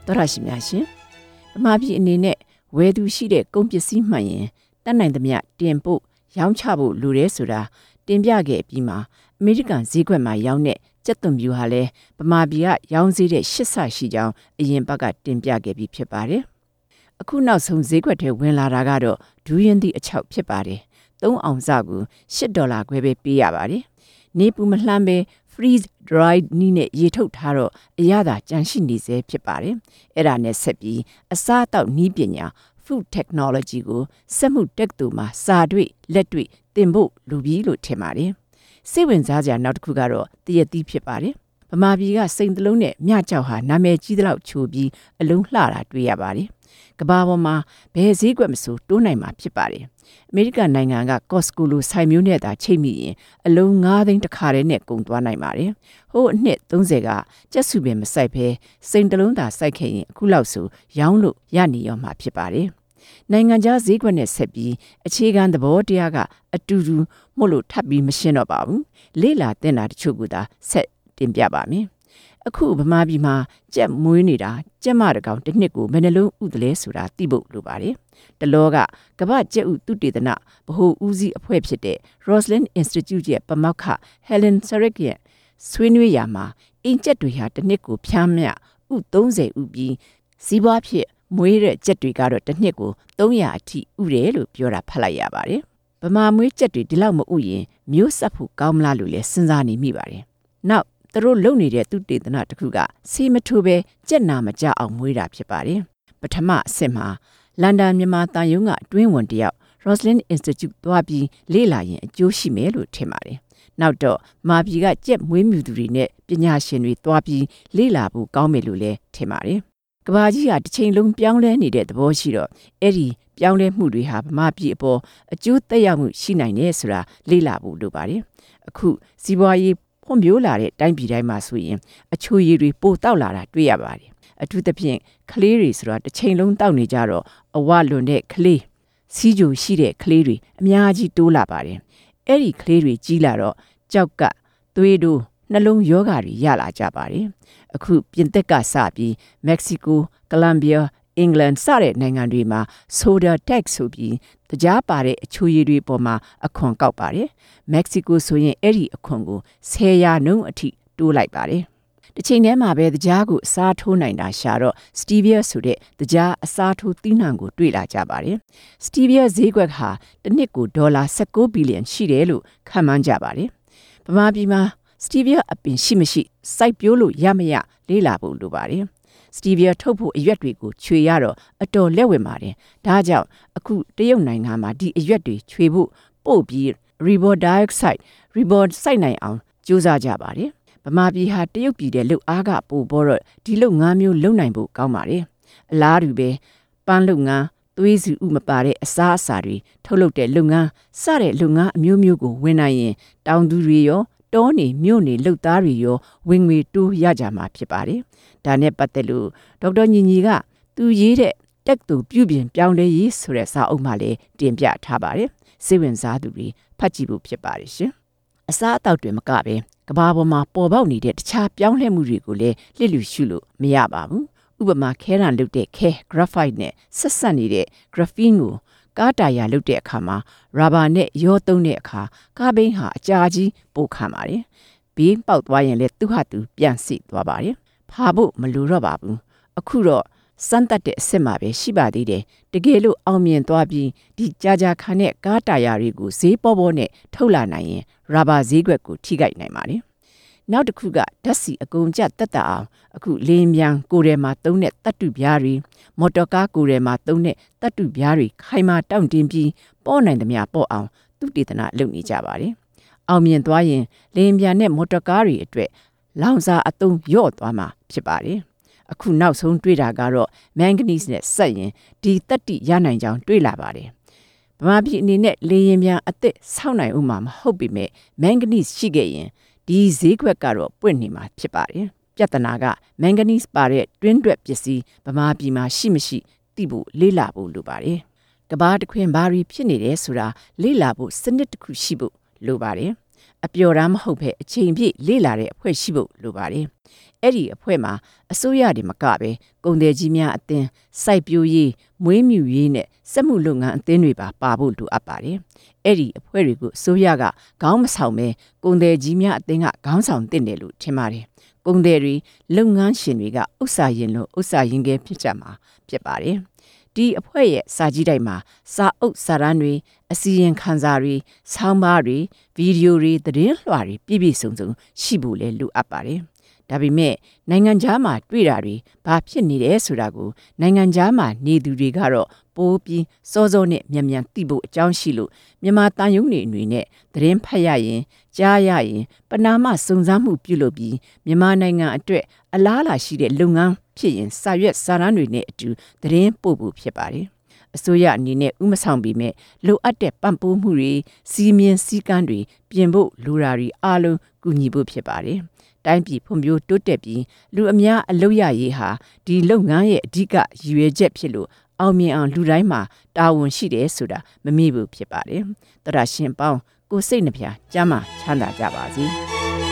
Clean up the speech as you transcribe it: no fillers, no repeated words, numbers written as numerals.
တော်ရရှိများရှင်ဗမာပြည်အနေနဲ့ဝယ်သူရှိတဲ့ကုန်ပစ္စည်းမှန်ရင်တတ်နိုင်သမျှတင်ပို့ရောင်းချဖို့လိုတယ်ဆိုတာတင်ပြခဲ့ပြီးမှအမေရိကန်ဈေးကွက်မှာရောင်းတဲ့ကြက်သွန်ဖြူဟာလည်းဗမာပြည်ကရောင်းဈေးတဲ့8ဆရှိကြောင်းအရင်ဘက်ကတင်ပြခဲ့ပြီးဖြစ်ပါတယ်အခုနောက်ဆုံးဈေးကွက်ထဲဝင်လာတာကတော့ဒူးရင်သည့်အချောက်ဖြစ်ပါတယ်3အောင်စကို$8ခွဲပဲပေးရပါတယ်နေပူမလှမ်းပဲfreeze dried နီးနဲ့ရေထုတ်ထားတော့အရသာကြန့်ရှိနေစေဖြစ်ပါတယ်။အဲ့ဒါနဲ့ဆက်ပြီးအစားအသောက်နည်းပညာ food technology ကိုစက်မှုတက္ကသိုလ်မှာစာတွေ့လက်တွေ့သင်ဖို့လိုပြီလို့ထင်ပါတယ်။စိတ်ဝင်စားစရာနောက်တစ်ခုကတော့တရက်သီးဖြစ်ပါတယ်။ဗမာပြည်ကစိန်တလုံးနဲ့မြကြောက်ဟာနာမည်ကြီးသလောက်ချိုပြီးအလုံးလှတာတွေ့ရပါတယ်။ကဘာပေါ်မှာဘယ်ဈေးကွက်မဆိုတိုးနိုင်မှာဖြစ်ပါတယ်။အမေရိကန်နိုင်ငံက Costco လိုဆိုင်မျိုးနဲ့သာချိတ်မိရင်အလုံး9သိန်းတစ်ခါတည်းနဲ့ကုန်သွားနိုင်ပါတယ်။ဟိုအနှစ်30ကကြက်စုပင်မစိုက်ဘဲစိန်တလုံးသာစိုက်ခဲ့ရင်အခုလောက်ဆိုရောင်းလို့ရနေရောမှာဖြစ်ပါတယ်။နိုင်ငံခြားဈေးကွက်နဲ့ဆက်ပြီးအခြေခံသဘောတရားကအတူတူမို့လို့ထပ်ပြီးမရှင်းတော့ပါဘူး။လေ့လာသင်တာတချို့ကသာဆက်တင်ပြပါမယ်။အခုဗမာပြည်မှာကြက်မွေးနေတာကြက်မတကောင်တစ်နှစ်ကိုဘယ်နှလုံးဥသလဲဆိုတာသိဖို့လိုပါတယ်။တလောကကမ္ဘာကြက်ဥသုတေသနဗဟိုဦးစီးအဖွဲ့ဖြစ်တဲ့ Roslin Institute ရဲ့ပမောက္ခ Helen Sarek ရဲ့ဆွေးနွေးရာမှာအင်ကြက်တွေဟာတစ်နှစ်ကိုဖြားမြဥ30ဥပြီးစီးပွားဖြစ်မွေးတဲ့ကြက်တွေကတော့တစ်နှစ်ကို300အထိဥတယ်လို့ပြောတာဖတ်လိုက်ရပါတယ်။ဗမာမွေးကြက်တွေဒီလောက်မဥရင်မျိုးဆက်ဖို့ကောင်းမလားလို့လည်းစဉ်းစားနေမိပါတယ်။နောက်သူတို့လုပ်နေတဲ့သုတေသနတစ်ခုကဆေးမထိုးပဲကြက်နာမကြအောင်မွေးတာဖြစ်ပါတယ်။ပထမအဆင့်မှာလန်ဒန်မြန်မာတန်ယုံကအတွင်းဝန်တယောက် Roslin Institute သွားပြီးလေ့လာရင်အကျိုးရှိမယ်လို့ထင်ပါတယ်။နောက်တော့မာပြည်ကကြက်မွေးမြူသူတွေနဲ့ပညာရှင်တွေသွားပြီးလေ့လာဖို့ကောင်းမယ်လို့လည်းထင်ပါတယ်။ကဘာကြီးကတစ်ချိန်လုံးပြောင်းလဲနေတဲ့သဘောရှိတော့အဲ့ဒီပြောင်းလဲမှုတွေဟာဗမာပြည်အပေါ်အကျိုးသက်ရောက်မှုရှိနိုင်တယ်ဆိုတာလေ့လာဖို့လိုပါတယ်။အခုစီးပွားရေးဖွံ့ဖြိုးလာတဲ့တိုင်းပြည်တိုင်းမှာဆိုရင်အချိုရည်တွေပိုတောက်လာတာတွေ့ရပါတယ်အထူးသဖြင့်ကလေးတွေဆိုတာတစ်ချိန်လုံးတောက်နေကြတော့အဝလွန်တဲ့ကလေးစီးကြိုရှိတဲ့ကလေးတွေအများကြီးတိုးလာပါတယ်အဲ့ဒီကလေးတွေကြီးလာတော့ကြောက်ကသွေးတို့နှလုံးယောဂါတွေရလာကြပါတယ်အခုပြင်သစ်ကစပြီးမက္ကဆီကိုကိုလံဘီယာအင်္ဂလန်စတဲ့နိုင်ငံတွေမှာ soda tax ဆိုပြီးတရားပါတဲ့အချိုရည်တွေပေါ်မှာအခွန်ကောက်ပါတယ်။မက္ကဆီကိုဆိုရင်အဲ့ဒီအခွန်ကို10%အထိတိုးလိုက်ပါတယ်။တစ်ချိန်တည်းမှာပဲတရားကိုအစားထိုးနိုင်တာရှာတော့ stevia ဆိုတဲ့တရားအစားထိုးသီးနှံကိုတွေ့လာကြပါတယ်။ stevia ဈေးကွက်ဟာတစ်နှစ်ကိုဒေါ်လာ19ဘီလီယံရှိတယ်လို့ခန့်မှန်းကြပါတယ်။ဗမာပြည်မှာ stevia အပင်ရှိမရှိစိုက်ပျိုးလို့ရမရလေ့လာဖို့လိုပါတယ်။စတီဗီယာထုတ်ဖို့အရွက်တွေကိုချွေရတော့အတော်လက်ဝင်ပါတယ်။ဒါကြောင့်အခုတရုတ်နိုင်ငံမှာဒီအရွက်တွေချွေဖို့ပို့ပြီး ribose dioxide စိုက်နိုင်အောင်ကြိုးစားကြပါတယ်။ဗမာပြည်ဟာတရုတ်ပြည်တဲ့လုပ်အားကပိုပေါ်တော့ဒီလုပ်ငန်းမျိုးလုပ်နိုင်ဖို့ကောင်းပါတယ်။အလားတူပဲပန်းလုပ်ငန်းသွေးစုဥမပါတဲ့အစားအစာတွေထုတ်လုပ်တဲ့လုပ်ငန်းစတဲ့လုပ်ငန်းအမျိုးမျိုးကိုဝင်နိုင်ရင်တောင်သူတွေရောတောနေမြို့နေလုပ်သားတွေရောဝင်ငွေတိုးရကြမှာဖြစ်ပါတယ်။ဒါနဲ့ပတ်သက်လို့ဒေါက်တာညီညီကသူရေးတဲ့တက်သူပြုပြင်ပြောင်းလဲရေးဆိုတဲ့စာအုပ်မှလည်းတင်ပြထားပါတယ်။စိတ်ဝင်စားသူတွေဖတ်ကြည့်ဖို့ဖြစ်ပါတယ်ရှင်။အစားအသောက်တွေမကပဲကဘာပေါ်မှာပေါ်ပေါက်နေတဲ့တခြားပြောင်းလဲမှုတွေကိုလည်းလစ်လူရှုလို့မရပါဘူး။ဥပမာခဲရန်လုပ်တဲ့ခဲ graphite နဲ့ဆက်ဆက်နေတဲ့ graphene ကိုကားတာယာလုပ်တဲ့အခါမှာရာဘာနဲ့ရောသုံးတဲ့အခါကားဘိန်းဟာအကြာကြီးပိုခံပါတယ်။ဘီးပေါက်သွားရင်လည်းသူ့ဟာသူပြန်စီသွားပါတယ်။ဖာဖို့မလိုတော့ပါဘူး။အခုတော့စမ်းသပ်တဲ့အစ်စ်မှာပဲရှိပါသေးတယ်။တကယ်လို့အောင်မြင်သွားပြီးဒီကြာခံတဲ့ကားတာယာတွေကိုဈေးပေါ်ပေါ်နဲ့ထုတ်လာနိုင်ရင်ရာဘာဈေးကွက်ကိုထိခိုက်နိုင်ပါတယ်။နောက်တစ်ခုကဓာတ်ဆီအကုန်ကျတက်တာအောင်အခုလင်းမြန်ကိုယ်ထဲမှာသုံးတဲ့တတ္တုပြားတွေမော်တော်ကားကိုယ်ထဲမှာသုံးတဲ့တတ္တုပြားတွေခိုင်မာတောင့်တင်းပြီးပေါ့နိုင်သမျှပေါ့အောင်သူတေသနာလုပ်နေကြပါတယ်။အောင်မြင်သွားရင်လင်းမြန်နဲ့မော်တော်ကားတွေအတွက်လောင်စာအသုံးလျော့သွားမှာဖြစ်ပါတယ်။အခုနောက်ဆုံးတွေ့တာကတော့မန်ဂနီစ်နဲ့ဆက်ရင်ဒီတတ္တိရနိုင်ကြောင်းတွေ့လာပါတယ်။ဗမာပြည်အနေနဲ့လေရင်မြန်အသက်ဆောက်နိုင်ဦးမှာမဟုတ်ပေမဲ့မန်ဂနီစ်ရှိခဲ့ရင်ဒီဈေးကွက်ကတော့ပွင့်နေမှာဖြစ်ပါတယ်။ပြဿနာကမန်ဂနီစ်ပါတဲ့တွင်းတွက်ပစ္စည်းဗမာပြည်မှာရှိမရှိသိဖို့လေ့လာဖို့လိုပါတယ်။ကဘာတခွင်ဘာတွေဖြစ်နေတယ်ဆိုတာလေ့လာဖို့စနစ်တစ်ခုရှိဖို့လိုပါတယ်အပျော်ရမ်းမဟုတ်ဘဲအချိန်ပြည့်လေ့လာတဲ့အဖွဲ့ရှိဖို့လိုပါတယ်။အဲ့ဒီအဖွဲ့မှာအစိုးရတွေမကပဲကုန်သည်ကြီးများအသင်းစိုက်ပျိုးရေးမွေးမြူရေးနဲ့စက်မှုလုပ်ငန်းအသင်းတွေပါဖို့လိုအပ်ပါတယ်။အဲ့ဒီအဖွဲ့တွေကိုအစိုးရကခေါင်းမဆောင်ပဲကုန်သည်ကြီးများအသင်းကခေါင်းဆောင်တင်တယ်လို့ထင်ပါတယ်။ကုန်သည်တွေလုပ်ငန်းရှင်တွေကဥစ္စာရင်လို့ဥစ္စာရင်ကဲဖြစ်ကြမှာဖြစ်ပါတယ်။ဒီအဖွဲ့ရဲ့စာကြီးတိုက်မှာစာအုပ်စာတမ်းတွေအစီရင်ခံစာတွေဆောင်းပါးတွေဗီဒီယိုတွေသတင်းလွှာတွေပြည့်စုံရှိဖို့လည်းလိုအပ်ပါတယ်။ဒါပေမဲ့နိုင်ငံခြားမှာတွေ့တာတွေဘာဖြစ်နေတယ်ဆိုတာကိုနိုင်ငံခြားမှာနေသူတွေကတော့ပိုးပြီးစောနဲ့မြန်သိဖို့အကြောင်းရှိလို့မြန်မာတန်ယုံတွေအနေနဲ့သတင်းဖတ်ရရင်ကြားရရင်ပနာမစုံစမ်းမှုပြုလုပ်ပြီးမြန်မာနိုင်ငံအတွက်အလားအလာရှိတဲ့လုပ်ငန်းဖြစ်ရင်စာရွက်စာတမ်းတွေနဲ့အတူသတင်းပို့ဖို့ဖြစ်ပါတယ်။အစိုးရအနေနဲ့ဥမဆောင်ပြီးမဲ့လိုအပ်တဲ့ပံ့ပိုးမှုတွေစီမင်းစည်းကမ်းတွေပြင်ဖို့လိုတာတွေအားလုံးကူညီဖို့ဖြစ်ပါတယ်။တိုင်းပြည်ဖွံ့ဖြိုးတိုးတက်ပြီးလူအများအလုပ်ရရေးဟာဒီလုပ်ငန်းရဲ့အဓိကရည်ရွယ်ချက်ဖြစ်လို့အောင်မြင်အောင်လူတိုင်းမှာတာဝန်ရှိတယ်ဆိုတာမမေ့ဘူးဖြစ်ပါတယ်။သောတာရှင်ပေါင်းကိုစိတ်နှပြကျမ်းမာချမ်းသာကြပါစေ။